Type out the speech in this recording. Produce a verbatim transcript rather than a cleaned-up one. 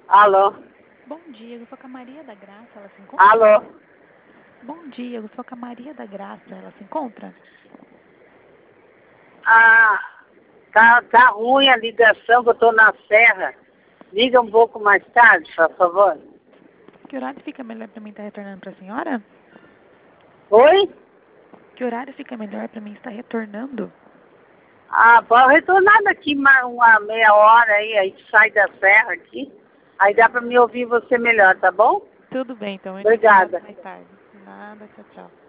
Alô? Bom dia, eu sou com a Maria da Graça, ela se encontra? Alô? Bom dia, eu sou com a Maria da Graça, ela se encontra? Ah, tá, tá ruim a ligação, que eu tô na serra. Liga um pouco mais tarde, por favor. Que horário fica melhor para mim estar retornando para a senhora? Oi? Que horário fica melhor para mim estar retornando? Ah, pode retornar daqui mais uma meia hora aí, aí sai da serra aqui. Aí dá pra me ouvir você melhor, tá bom? Tudo bem, então, eu entro em contato Obrigada. mais tarde. Nada, tchau, tchau.